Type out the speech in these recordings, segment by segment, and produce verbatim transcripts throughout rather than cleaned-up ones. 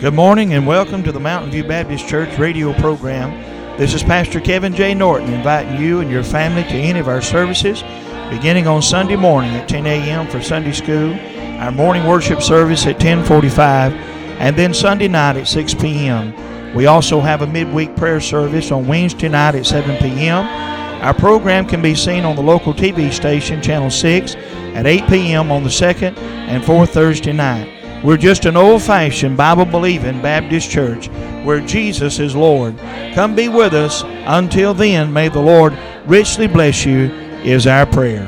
Good morning and welcome to the Mountain View Baptist Church radio program. This is Pastor Kevin J. Norton inviting you and your family to any of our services beginning on Sunday morning at ten a.m. for Sunday school, our morning worship service at ten forty-five, and then Sunday night at six p.m. We also have a midweek prayer service on Wednesday night at seven p.m. Our program can be seen on the local T V station, Channel six, at eight p.m. on the second and fourth Thursday night. We're just an old-fashioned, Bible-believing Baptist church where Jesus is Lord. Come be with us. Until then, may the Lord richly bless you, is our prayer.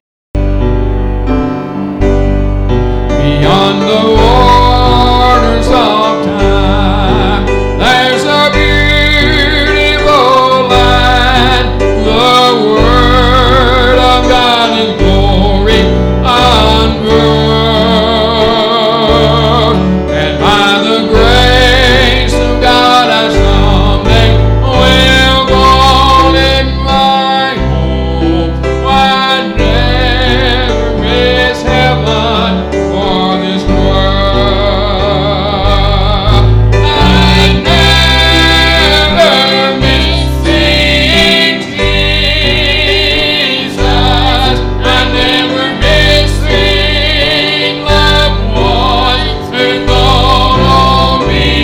Beyond the waters of time, there's a beautiful land. The Word of God in glory unveiled. And by the grace of God I someday will go in my home. I never miss heaven for this world. I never miss seeing Jesus. I never miss seeing loved ones who gone on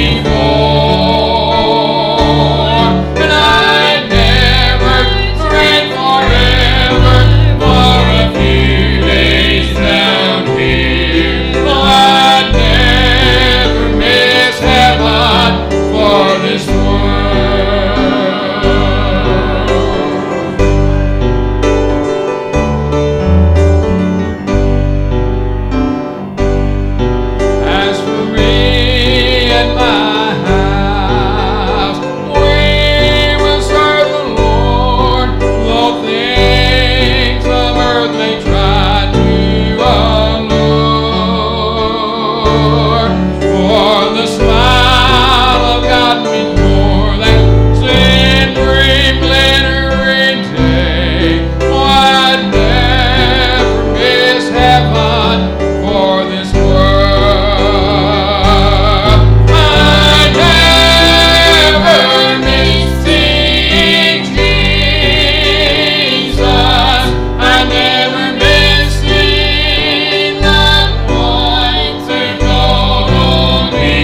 before. And I never dread forever for a few days down here. I never miss heaven for this world. As for me and my house, we will serve the Lord. Though things of earth may try to allure, for the smile of God means more than sin, dream, glitter, and day. Oh, I never miss heaven for this world. I never miss seeing Jesus. I never miss seeing loved ones who gone on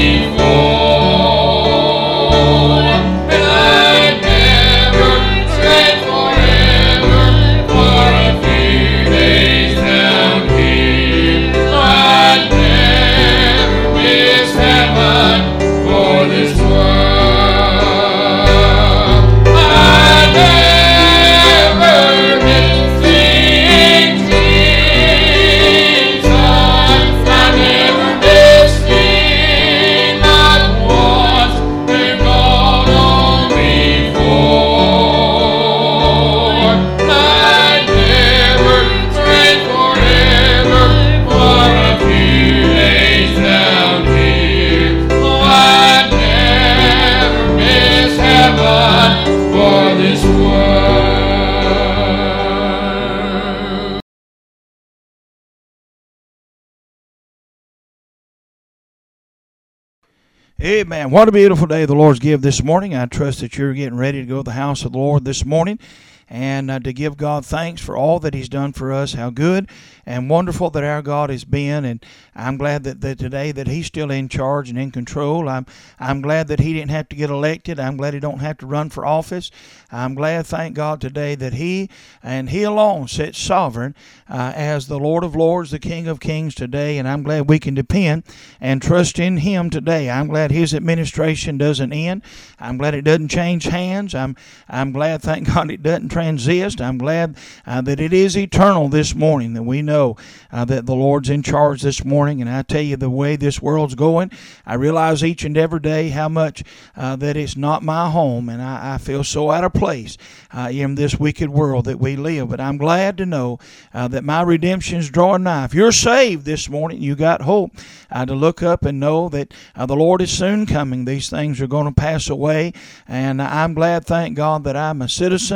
before. And I never dread forever for a few days down here. I never miss heaven for this world. I never miss seeing Jesus. I never miss seeing loved ones who've gone on before. I never dread forever for a few days down here. Oh, I never miss heaven for this world. Amen. What a beautiful day the Lord's give this morning. I trust that you're getting ready to go to the house of the Lord this morning and uh, to give God thanks for all that He's done for us, how good and wonderful that our God has been. And I'm glad that, that today that He's still in charge and in control. I'm I'm glad that He didn't have to get elected. I'm glad He don't have to run for office. I'm glad, thank God, today that He and He alone sits sovereign uh, as the Lord of Lords, the King of Kings today. And I'm glad we can depend and trust in Him today. I'm glad His administration doesn't end. I'm glad it doesn't change hands. I'm I'm glad, thank God, it doesn't transist. I'm glad uh, that it is eternal this morning, that we know uh, that the Lord's in charge this morning. And I tell you, the way this world's going, I realize each and every day how much uh, that it's not my home, and I, I feel so out of place uh, in this wicked world that we live. But I'm glad to know uh, that my redemption's drawing nigh. If you're saved this morning, you got hope uh, to look up and know that uh, the Lord is soon coming. These things are going to pass away, and I'm glad, thank God, that I'm a citizen of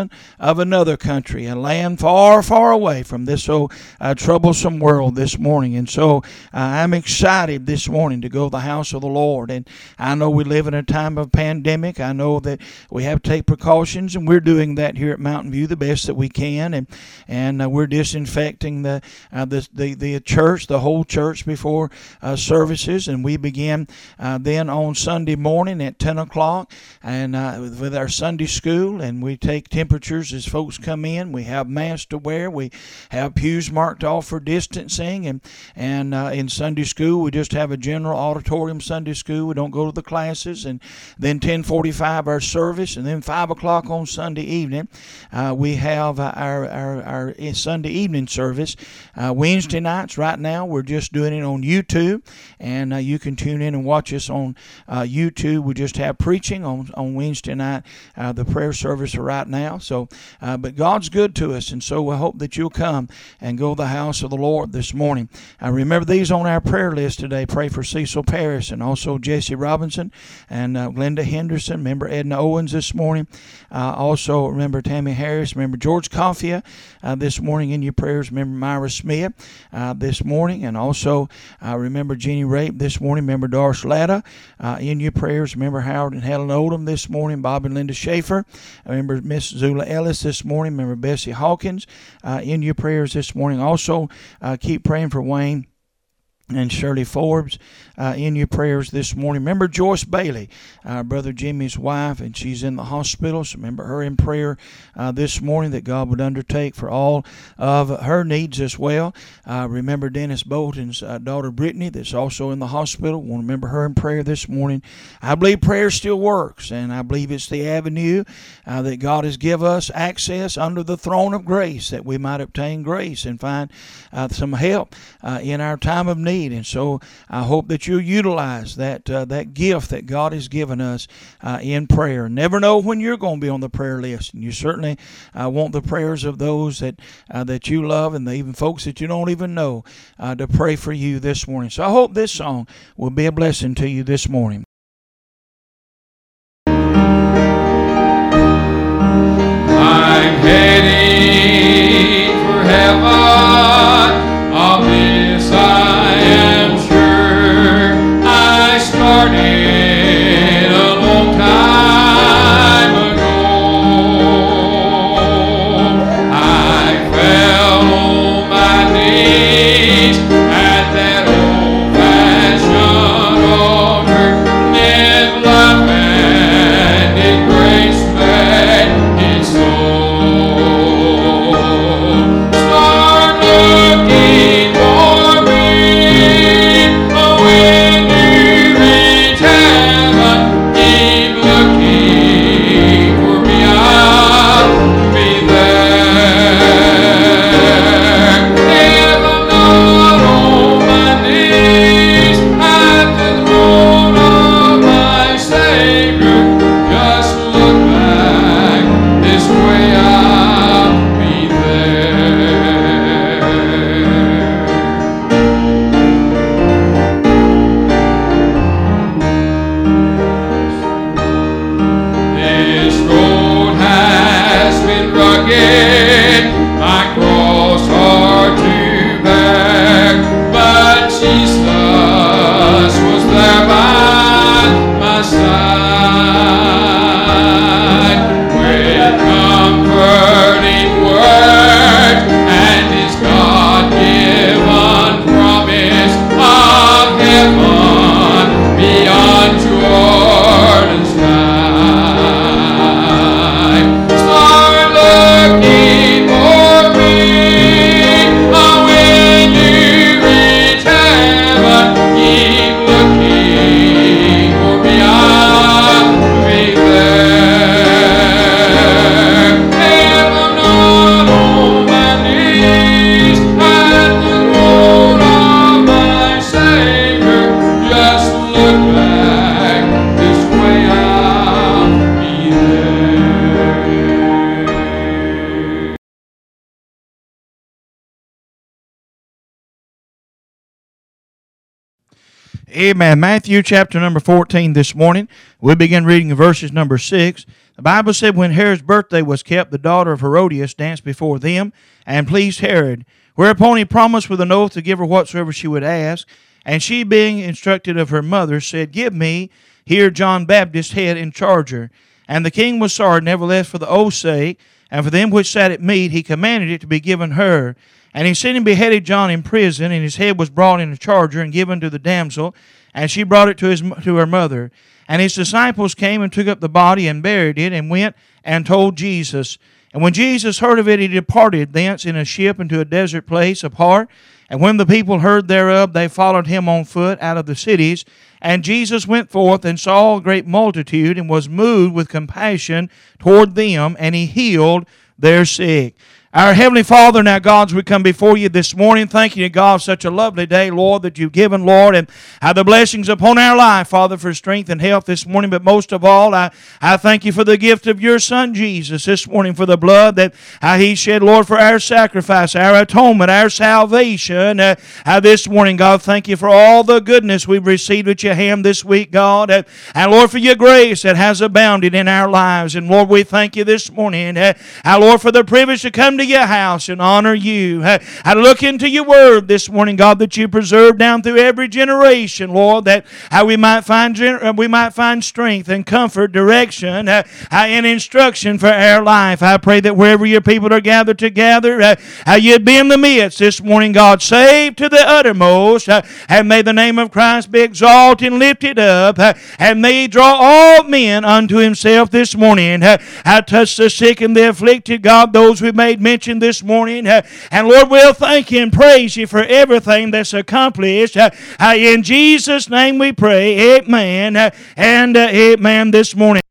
of another country, a land far, far away from this so uh, troublesome world this morning. And so uh, I'm excited this morning to go to the house of the Lord. And I know we live in a time of pandemic. I know that we have to take precautions, and we're doing that here at Mountain View the best that we can. And and uh, we're disinfecting the, uh, the the the church, the whole church before uh, services. And we begin uh, then on Sunday morning at ten o'clock, and uh, with our Sunday school, and we take temperatures as folks come in. We have masks to wear. We have pews marked off for distancing, and and uh, in Sunday school we just have a general auditorium Sunday school. We don't go to the classes. And then ten forty-five our service, and then five o'clock on Sunday evening uh, we have uh, our, our our Sunday evening service. Uh, Wednesday nights right now we're just doing it on YouTube, and uh, you can tune in and watch us on uh, YouTube. We just have preaching on on Wednesday night, uh, the prayer service right now. So, uh, but God's good to us, and so I hope that you'll come and go to the house of the Lord this morning. Uh, remember these on our prayer list today. Pray for Cecil Paris, and also Jesse Robinson, and uh, Glenda Henderson. Remember Edna Owens this morning. Uh, also remember Tammy Harris. Remember George Coffia uh, this morning in your prayers. Remember Myra Smith uh, this morning, and also uh, remember Jenny Rape this morning. Remember Doris Latta uh, in your prayers. Remember Howard and Helen Oldham this morning. Bob and Linda Schaefer. Remember Miss Zula Ellis this morning. Remember Bessie Hawkins uh, in your prayers this morning. Also uh, keep praying for Wayne and Shirley Forbes uh, in your prayers this morning. Remember Joyce Bailey, uh, Brother Jimmy's wife, and she's in the hospital. So remember her in prayer uh, this morning, that God would undertake for all of her needs as well. Uh, remember Dennis Bolton's uh, daughter Brittany, that's also in the hospital. Want to remember her in prayer this morning. I believe prayer still works, and I believe it's the avenue uh, that God has given us access under the throne of grace, that we might obtain grace and find uh, some help uh, in our time of need. And so I hope that you'll utilize that uh, that gift that God has given us uh, in prayer. Never know when you're going to be on the prayer list, and you certainly uh, want the prayers of those that uh, that you love, and even folks that you don't even know, uh, to pray for you this morning. So I hope this song will be a blessing to you this morning. I'm heading for heaven. Of this I am sure. I started a long time ago. I fell on my knees at that old-fashioned altar. Mid love and did grace met his soul. Start looking for me, oh, when you reach heaven, keep looking for me, I'll be there. If I'm not on my knees at the throne of my Savior, just look back this way, I'll be there. This road has been rugged, my cross hard to bear, but Jesus was there by my side, with comforting words and his God-given promise of heaven beyond Jordan sky. Start looking for me, oh, when you reach heaven, keep looking for me, I'll be there. If I'm not on my knees at the throne of my Savior, just look back this way, I'll be there. Amen. Matthew chapter number fourteen this morning. We begin reading verses number six The Bible said when Herod's birthday was kept, the daughter of Herodias danced before them and pleased Herod. Whereupon he promised with an oath to give her whatsoever she would ask. And she, being instructed of her mother, said, Give me here John Baptist's head in charger. And the king was sorry, nevertheless, for the oath's sake, and for them which sat at meat, he commanded it to be given her. And he sent and beheaded John in prison, and his head was brought in a charger and given to the damsel, and she brought it to his to her mother. And his disciples came and took up the body and buried it, and went and told Jesus. And when Jesus heard of it, he departed thence in a ship into a desert place apart. And when the people heard thereof, they followed him on foot out of the cities. And Jesus went forth and saw a great multitude, and was moved with compassion toward them, and he healed their sick. Our Heavenly Father, now, God, as we come before you this morning, thanking you, God, for such a lovely day, Lord, that you've given, Lord, and how the blessings upon our life, Father, for strength and health this morning. But most of all, I, I thank you for the gift of your Son, Jesus, this morning, for the blood that how he shed, Lord, for our sacrifice, our atonement, our salvation. Uh, how this morning, God, thank you for all the goodness we've received at your hand this week, God. Uh, and, Lord, for your grace that has abounded in our lives. And, Lord, we thank you this morning, uh, how, Lord, for the privilege to come to your house and honor you. I look into your word this morning, God, that you preserve down through every generation, Lord, that how we might find we might find strength and comfort, direction, uh, and instruction for our life. I pray that wherever your people are gathered together, uh, how you'd be in the midst this morning, God, saved to the uttermost, uh, and may the name of Christ be exalted and lifted up, uh, and may he draw all men unto himself this morning. Uh, I touch the sick and the afflicted, God, those we made mentioned this morning. Uh, and Lord, we'll thank you and praise you for everything that's accomplished. Uh, uh, in Jesus' name we pray. Amen. Uh, and uh, amen this morning.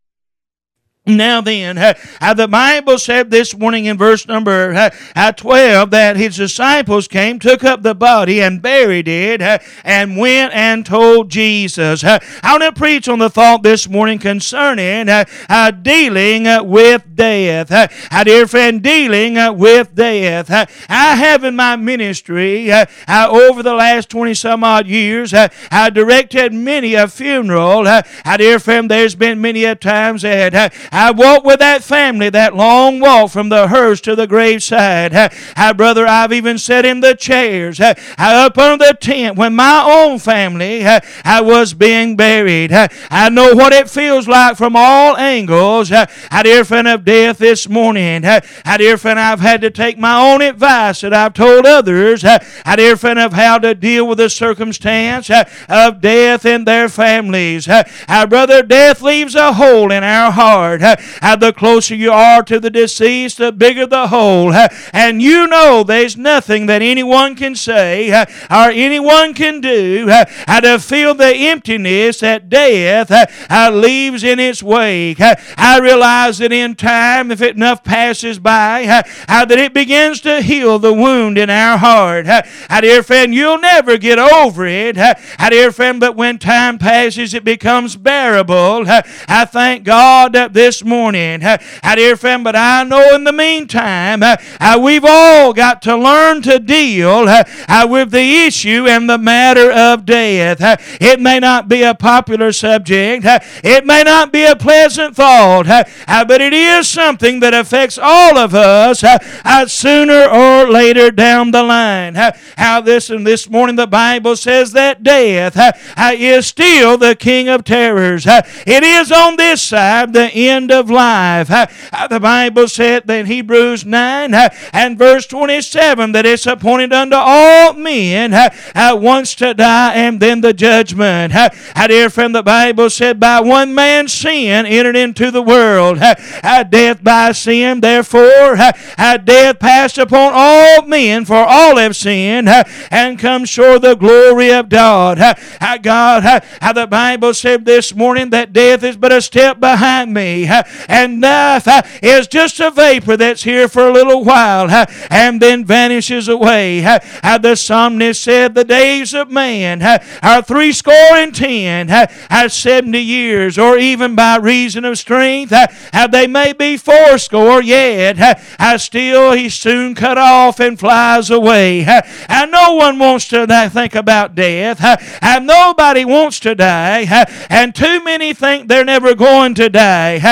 Now then, uh, uh, the Bible said this morning in verse number uh, uh, twelve that his disciples came, took up the body and buried it, uh, and went and told Jesus. Uh, I want to preach on the thought this morning concerning uh, uh, dealing uh, with death. Uh, uh, dear friend, dealing uh, with death. Uh, I have in my ministry uh, uh, over the last twenty some odd years, uh, I directed many a funeral. Uh, uh, dear friend, there's been many a times that uh, I walked with that family, that long walk from the hearse to the graveside. Uh, uh, brother, I've even sat in the chairs uh, up under the tent when my own family uh, I was being buried. Uh, I know what it feels like from all angles. Uh, I dear friend of death this morning. Uh, I dear friend, I've had to take my own advice that I've told others. Uh, I dear friend, of how to deal with the circumstance uh, of death in their families. Uh, uh, brother, death leaves a hole in our heart. Uh, uh, the closer you are to the deceased, the bigger the hole. Uh, and you know there's nothing that anyone can say uh, or anyone can do uh, uh, to fill the emptiness that death uh, uh, leaves in its wake. Uh, I realize that in time, if enough passes by, uh, uh, that it begins to heal the wound in our heart. Uh, uh, dear friend, you'll never get over it. Uh, uh, dear friend, but when time passes, it becomes bearable. Uh, I thank God that this morning, uh, uh, dear friend, but I know in the meantime, uh, uh, we've all got to learn to deal uh, uh, with the issue and the matter of death. Uh, it may not be a popular subject. Uh, it may not be a pleasant thought, uh, uh, but it is something that affects all of us uh, uh, sooner or later down the line. Uh, how this and this morning the Bible says that death uh, uh, is still the king of terrors. Uh, it is on this side the end of life. Uh, uh, the Bible said in Hebrews nine uh, and verse twenty-seven that it's appointed unto all men uh, uh, once to die and then the judgment. Uh, uh, dear friend, the Bible said by one man's sin entered into the world. Uh, uh, death by sin, therefore, uh, uh, death passed upon all men, for all have sinned uh, and come short the glory of God. Uh, uh, God, uh, uh, the Bible said this morning that death is but a step behind me, uh, and death uh, is just a vapor that's here for a little while uh, and then vanishes away. Uh, uh, the psalmist said the days of man uh, are three score and ten, uh, uh, seventy years, or even by reason of strength, uh, uh, they may be fourscore yet. Uh, uh, still, he's soon cut off and flies away. Uh, and no one wants to uh, think about death. Uh, and nobody wants to die. Uh, and too many think they're never going to die. Uh,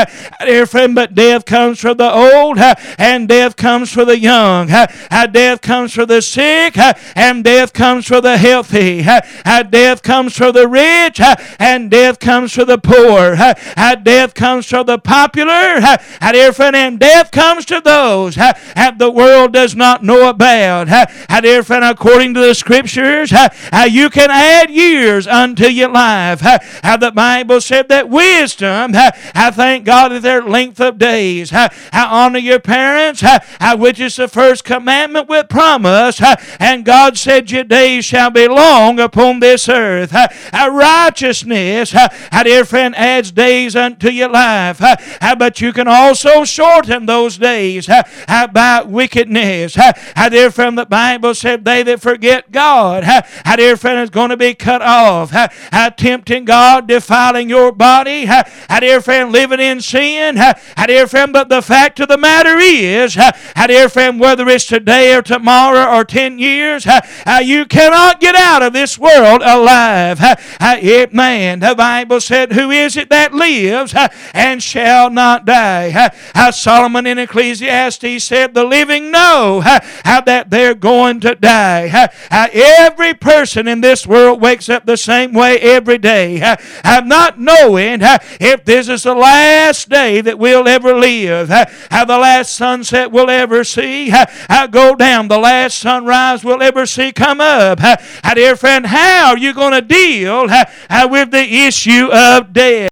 Dear friend, but death comes for the old, and death comes for the young. Death comes for the sick, and death comes for the healthy. Death comes for the rich, and death comes for the poor. Death comes for the popular, dear friend, and death comes to those that the world does not know about. Dear friend, according to the Scriptures, you can add years unto your life. The Bible said that wisdom, I thank God that their length of days. Honor your parents, which is the first commandment with promise. And God said, your days shall be long upon this earth. Righteousness, dear friend, adds days unto your life. But you can also shorten those days by wickedness. Dear friend, the Bible said they that forget God, dear friend, is going to be cut off. Tempting God, defiling your body, dear friend, living in sin, dear friend, but the fact of the matter is, dear friend, whether it's today or tomorrow or ten years, you cannot get out of this world alive. Amen. The Bible said, who is it that lives and shall not die? Solomon in Ecclesiastes said, the living know that they're going to die. Every person in this world wakes up the same way every day. I'm not knowing if this is the last day that we'll ever live, how the last sunset we'll ever see go down, the last sunrise we'll ever see come up. Dear friend, how are you going to deal with the issue of death?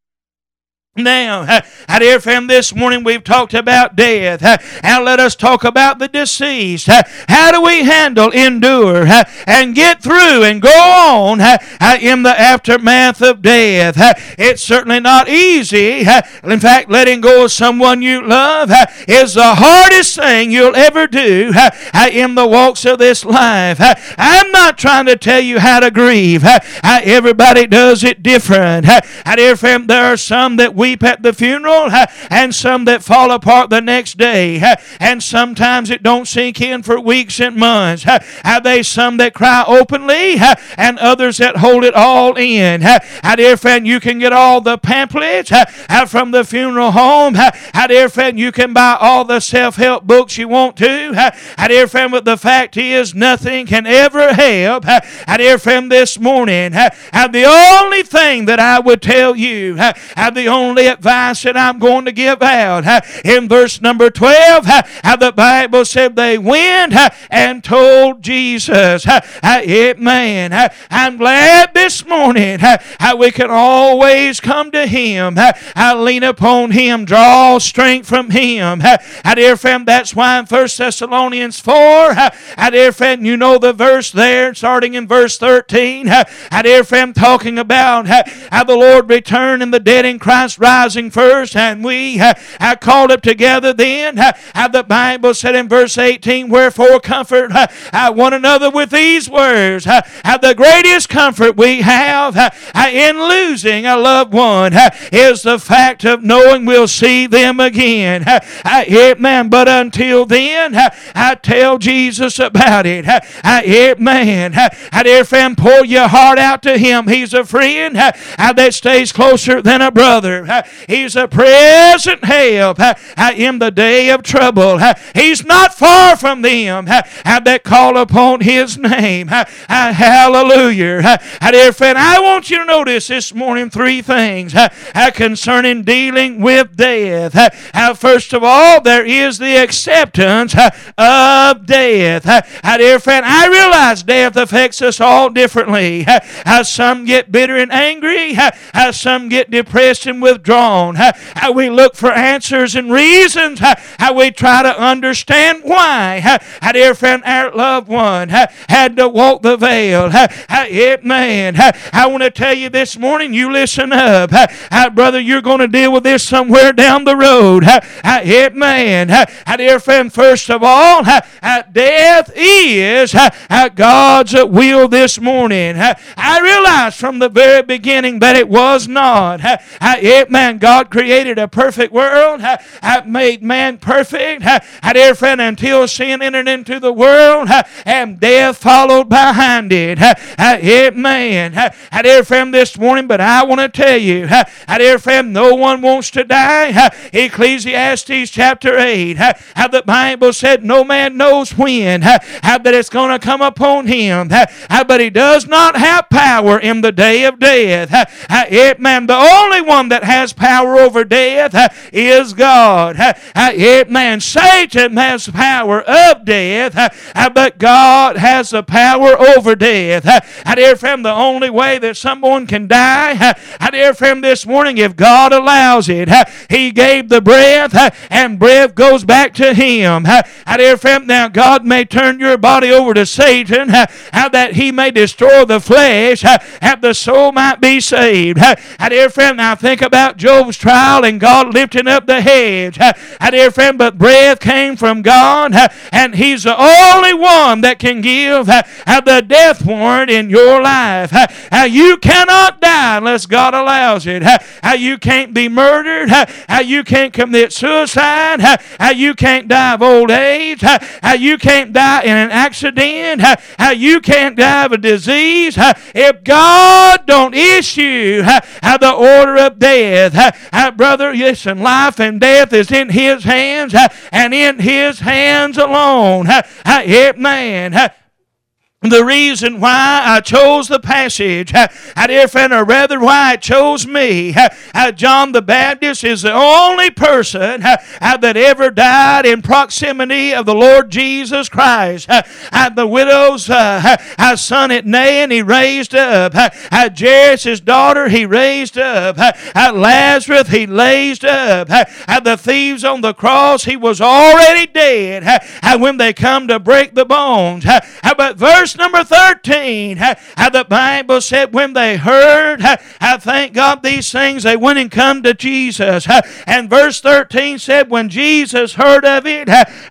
Now, dear friend, this morning we've talked about death. Now let us talk about the deceased. How do we handle, endure, and get through and go on in the aftermath of death? It's certainly not easy. In fact, letting go of someone you love is the hardest thing you'll ever do in the walks of this life. I'm not trying to tell you how to grieve. Everybody does it different. Dear friend, there are some that weep at the funeral and some that fall apart the next day, and sometimes it don't sink in for weeks and months. There's some that cry openly and others that hold it all in. Dear friend, you can get all the pamphlets from the funeral home. Dear friend, you can buy all the self-help books you want to. Dear friend, but the fact is nothing can ever help. Dear friend, this morning, the only thing that I would tell you, the only advice that I'm going to give out, in verse number twelve, how the Bible said they went and told Jesus. Amen. I'm glad this morning how we can always come to Him, lean upon Him, draw strength from Him. Dear friend, that's why in First Thessalonians four, dear friend, you know the verse there, starting in verse thirteen, dear friend, talking about how the Lord returned and the dead in Christ rising first, and we uh, called up together then. Uh, the Bible said in verse eighteen, wherefore comfort uh, uh, one another with these words. Uh, uh, the greatest comfort we have uh, uh, in losing a loved one uh, is the fact of knowing we'll see them again. Uh, uh, amen. But until then, uh, I tell Jesus about it. Uh, uh, amen. Uh, uh, dear friend, pour your heart out to Him. He's a friend uh, uh, that stays closer than a brother. Uh, He's a present help uh, uh, in the day of trouble. Uh, he's not far from them uh, uh, that call upon His name. Uh, uh, hallelujah. Uh, uh, dear friend, I want you to notice this morning three things uh, uh, concerning dealing with death. Uh, uh, first of all, there is the acceptance uh, of death. Uh, uh, dear friend, I realize death affects us all differently. Uh, uh, some get bitter and angry. Uh, uh, some get depressed and withdrawn. Uh, how we look for answers and reasons. Uh, how we try to understand why. Uh, uh, dear friend, our loved one uh, had to walk the veil. Uh, uh, amen. Uh, I want to tell you this morning, you listen up. Uh, uh, brother, you're going to deal with this somewhere down the road. Uh, uh, amen. Uh, uh, dear friend, first of all, uh, uh, death is uh, uh, God's will this morning. Uh, I realized from the very beginning that it was not. Uh, uh, amen. Amen. God created a perfect world, made man perfect. Dear friend, until sin entered into the world and death followed behind it. Amen. Dear friend, this morning, but I want to tell you, dear friend, no one wants to die. Ecclesiastes chapter eight, how the Bible said no man knows when how that it's going to come upon him, but he does not have power in the day of death. Amen. The only one that has power over death is God. Amen. Satan has power of death, but God has the power over death. Dear friend, the only way that someone can die, dear friend, this morning, if God allows it, He gave the breath, and breath goes back to Him. Dear friend, now God may turn your body over to Satan, how that he may destroy the flesh, that the soul might be saved. Dear friend, now think about Job's trial and God lifting up the hedge. Dear friend, but breath came from God, and He's the only one that can give the death warrant in your life. You cannot die unless God allows it. You can't be murdered. You can't commit suicide. You can't die of old age. You can't die in an accident. You can't die of a disease. If God don't issue the order of death, brother, listen, life and death is in His hands, and in His hands alone. Amen. The reason why I chose the passage, I dear friend, or rather why it chose me, John the Baptist is the only person that ever died in proximity of the Lord Jesus Christ. The widow's son at Nain, he raised up. Jairus' daughter, he raised up. Lazarus, he raised up. The thieves on the cross, he was already dead when they come to break the bones. But verse number thirteen, how the Bible said when they heard, I thank God these things, they went and come to Jesus. And verse thirteen said when Jesus heard of it,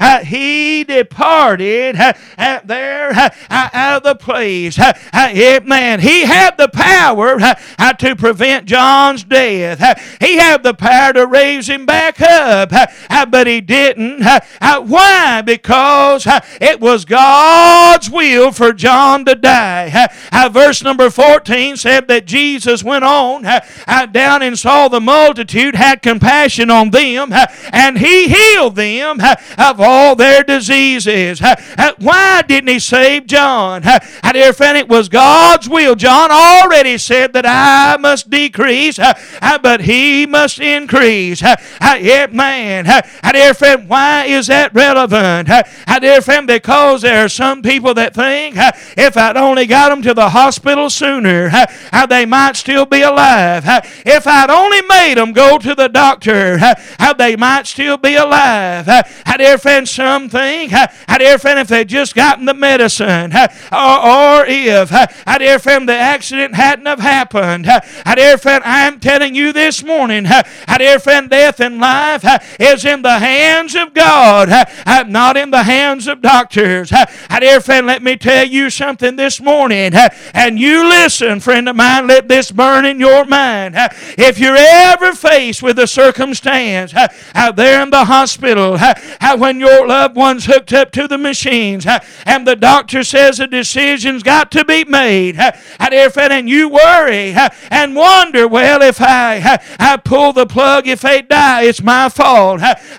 He departed there out of the place. Amen. He had the power to prevent John's death. He had the power to raise him back up, but He didn't. Why? Because it was God's will for John to die. Uh, verse number fourteen said that Jesus went on uh, down and saw the multitude, had compassion on them, uh, and He healed them uh, of all their diseases. Uh, uh, why didn't He save John? Uh, dear friend, it was God's will. John already said that I must decrease, uh, uh, but He must increase. Uh, uh, yeah, man. Uh, dear friend, why is that relevant? Uh, dear friend, because there are some people that think uh, if I'd only got them to the hospital sooner, how they might still be alive. If I'd only made them go to the doctor, how they might still be alive. How, dear friend, some think, how, dear friend, if they'd just gotten the medicine, or, or if, how, dear friend, the accident hadn't have happened. How, dear friend, I'm telling you this morning, how, dear friend, death and life is in the hands of God, not in the hands of doctors. How, dear friend, let me tell you something this morning, and you listen, friend of mine, let this burn in your mind. If you're ever faced with a circumstance out there in the hospital, when your loved one's hooked up to the machines, and the doctor says a decision's got to be made, and you worry and wonder, well, if I, I pull the plug, if they die, it's my fault.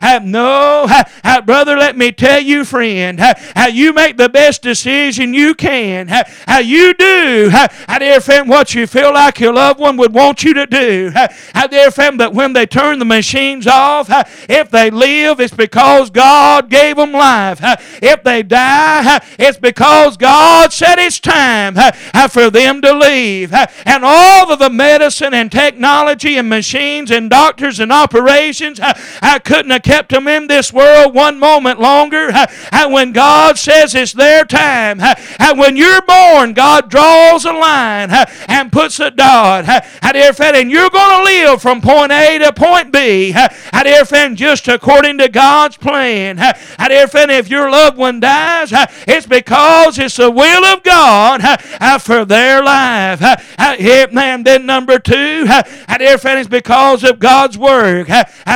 No, brother, let me tell you, friend, you make the best decision you can. How you do, how, dear friend, what you feel like your loved one would want you to do. How, dear friend, but when they turn the machines off, if they live, it's because God gave them life. If they die, it's because God said it's time for them to leave. And all of the medicine and technology and machines and doctors and operations, I couldn't have kept them in this world one moment longer. When God says it's their time, And when you're born, God draws a line and puts a dot. Dear friend, and you're going to live from point A to point B. Dear friend, just according to God's plan. Dear friend, if your loved one dies, it's because it's the will of God for their life. Amen. Then number two, dear friend, it's because of God's work.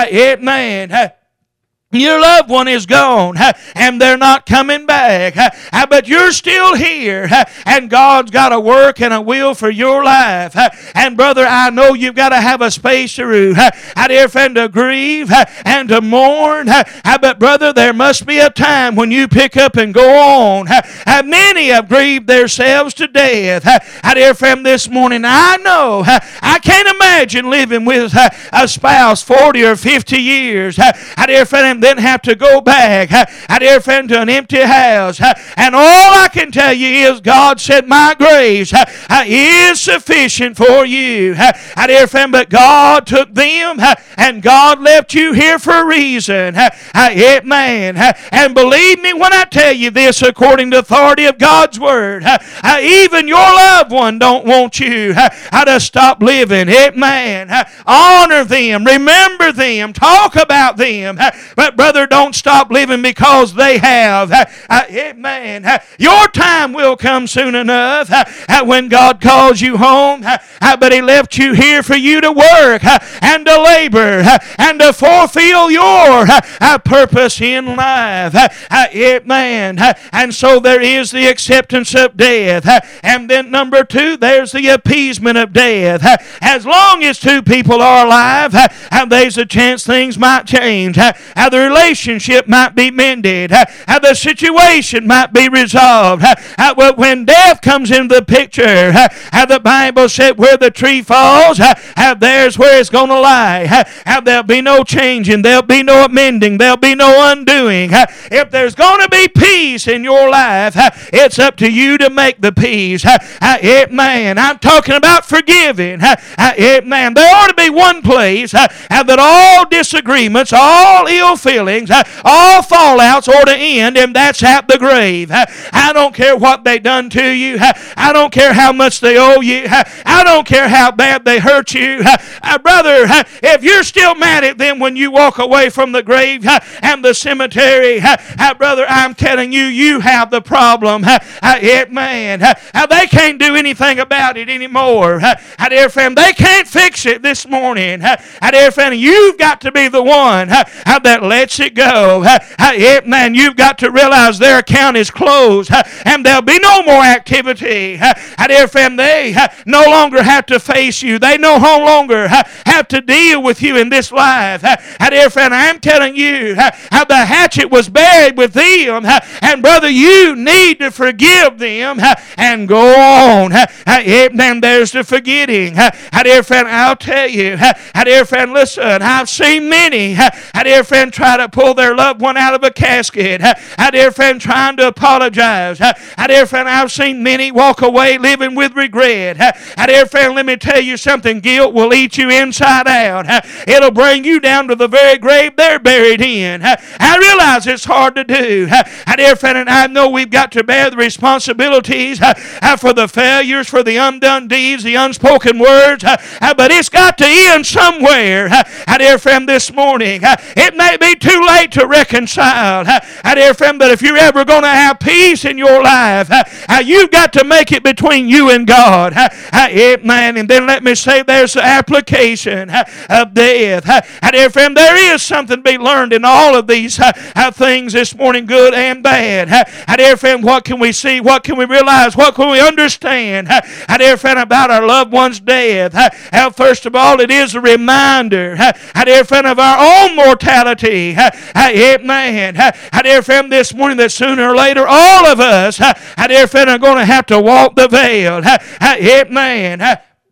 Amen. Your loved one is gone, and they're not coming back, but you're still here, and God's got a work and a will for your life. And brother, I know you've got to have a space to, dear friend, to grieve and to mourn, but brother, there must be a time when you pick up and go on. Many have grieved themselves to death. Dear friend, this morning, I know, I can't imagine living with a spouse forty or fifty years. Dear friend, and then have to go back, uh, dear friend, to an empty house. Uh, and all I can tell you is God said, my grace uh, uh, is sufficient for you. Uh, uh, dear friend, but God took them uh, and God left you here for a reason. Uh, uh, amen. Uh, and believe me when I tell you this, according to the authority of God's word, uh, uh, even your loved one don't want you uh, uh, to stop living. Amen. Uh, honor them. Remember them. Talk about them. Uh, but brother, don't stop living because they have. Uh, uh, amen. Uh, your time will come soon enough uh, uh, when God calls you home. Uh, uh, but He left you here for you to work uh, and to labor uh, and to fulfill your uh, uh, purpose in life. Uh, uh, amen. Uh, and so there is the acceptance of death. Uh, and then number two, there's the appeasement of death. Uh, as long as two people are alive, uh, uh, there's a chance things might change. Uh, uh, the relationship might be mended. Uh, uh, the situation might be resolved. Uh, uh, but when death comes into the picture, uh, uh, the Bible said where the tree falls, uh, uh, there's where it's going to lie. Uh, uh, there'll be no changing. There'll be no amending. There'll be no undoing. Uh, if there's going to be peace in your life, uh, it's up to you to make the peace. Uh, uh, amen. I'm talking about forgiving. Uh, uh, amen. There ought to be one place uh, uh, that all disagreements, all ill feelings, uh, all fallouts ought to end, and that's at the grave. Uh, I don't care what they done to you. Uh, I don't care how much they owe you. Uh, I don't care how bad they hurt you. Uh, uh, brother, uh, if you're still mad at them when you walk away from the grave uh, and the cemetery, uh, uh, brother, I'm telling you, you have the problem. Uh, uh, amen. Uh, uh, they can't do anything about it anymore. Uh, uh, dear friend, they can't fix it this morning. Uh, uh, dear friend, you've got to be the one uh, uh, that lets it go. Uh, uh, amen. You've got to realize their account is closed uh, and there'll be no more activity. Uh, uh, dear friend, they uh, no longer have to face you. They no longer uh, have to deal with you in this life. Uh, uh, dear friend, I'm telling you, uh, uh, the hatchet was buried with them. Uh, and brother, you need to forgive them uh, and go on. Uh, uh, amen. There's the forgetting. Uh, uh, dear friend, I'll tell you, uh, uh, dear friend, listen, I've seen many, uh, uh, dear friend, try to pull their loved one out of a casket. Uh, uh, dear friend, trying to apologize. Uh, uh, dear friend, I've seen many walk away living with regret. Uh, uh, dear friend, let me tell you something. Guilt will eat you inside out. Uh, it'll bring you down to the very grave they're buried in. Uh, I realize it's hard to do. Uh, uh, dear friend, and I know we've got to bear the responsibilities uh, uh, for the failures, for the undone deeds, the unspoken words, uh, uh, but it's got to end somewhere. Uh, uh, dear friend, this morning, uh, it may be too late to reconcile. Uh, uh, dear friend, but if you're ever going to have peace in your life, uh, uh, you've got to make it between you and God. Uh, uh, amen. And then let me say there's the application uh, of death. Uh, uh, dear friend, there is something to be learned in all of these uh, uh, things this morning, good and bad. Uh, uh, dear friend, what can we see? What can we realize? What can we understand? Uh, uh, dear friend, about our loved one's death? Uh, uh, first of all, it is a reminder, uh, uh, dear friend, of our own mortality. Uh, uh, amen. Uh, uh, dear friend, this morning that sooner or later all of us, uh, uh, dear friend, are going to have to walk the veil. Uh, uh, amen. Uh,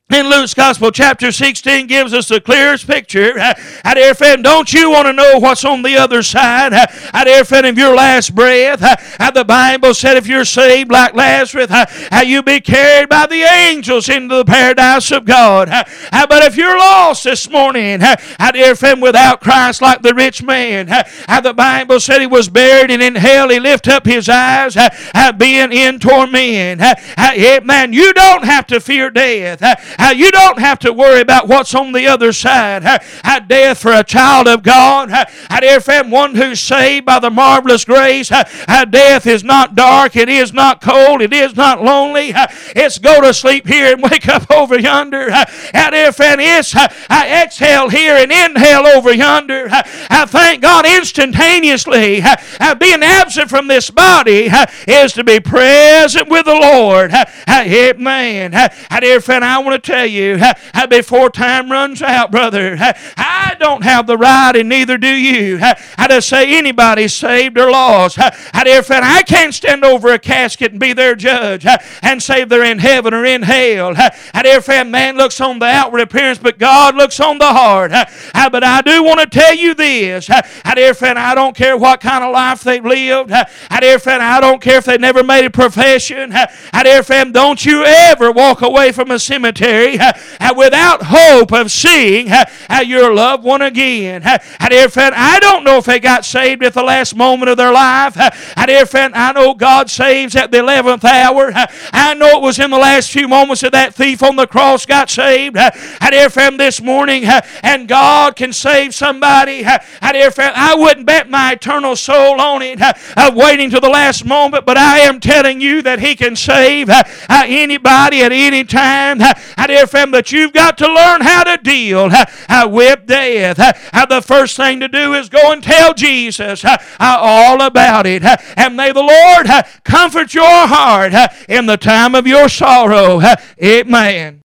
in Luke's Gospel, chapter sixteen, gives us the clearest picture. Uh, dear friend, don't you want to know what's on the other side? Uh, dear friend, of your last breath, uh, the Bible said if you're saved like Lazarus, uh, you be carried by the angels into the paradise of God. Uh, but if you're lost this morning, uh, dear friend, without Christ like the rich man, uh, the Bible said he was buried, and in hell he lifted up his eyes, uh, uh, being in torment. Uh, uh, man, you don't have to fear death. Uh, Uh, you don't have to worry about what's on the other side. Uh, uh, death for a child of God. Uh, uh, dear friend, one who's saved by the marvelous grace. Uh, uh, death is not dark. It is not cold. It is not lonely. Uh, it's go to sleep here and wake up over yonder. Uh, uh, dear friend, it's uh, uh, exhale here and inhale over yonder. Uh, uh, thank God instantaneously. Uh, uh, being absent from this body uh, is to be present with the Lord. Uh, uh, amen. Uh, uh, dear friend, I want to tell you, uh, before time runs out, brother, uh, I don't have the right, and neither do you, uh, to say anybody's saved or lost. Uh, dear friend, I can't stand over a casket and be their judge uh, and say they're in heaven or in hell. Uh, dear friend, man looks on the outward appearance, but God looks on the heart. Uh, uh, but I do want to tell you this, uh, dear friend, I don't care what kind of life they've lived. Uh, dear friend, I don't care if they never made a profession. Uh, dear friend, don't you ever walk away from a cemetery Uh, uh, without hope of seeing uh, uh, your loved one again. Uh, uh, dear friend, I don't know if they got saved at the last moment of their life. Uh, uh, dear friend, I know God saves at the eleventh hour. Uh, I know it was in the last few moments that that thief on the cross got saved. Uh, uh, dear friend, this morning, uh, and God can save somebody. Uh, uh, dear friend, I wouldn't bet my eternal soul on it, uh, of waiting to the last moment, but I am telling you that He can save uh, uh, anybody at any time. Uh, uh, dear friend, but you've got to learn how to deal uh, uh, with death. Uh, uh, the first thing to do is go and tell Jesus uh, uh, all about it. Uh, and may the Lord uh, comfort your heart uh, in the time of your sorrow. Uh, amen.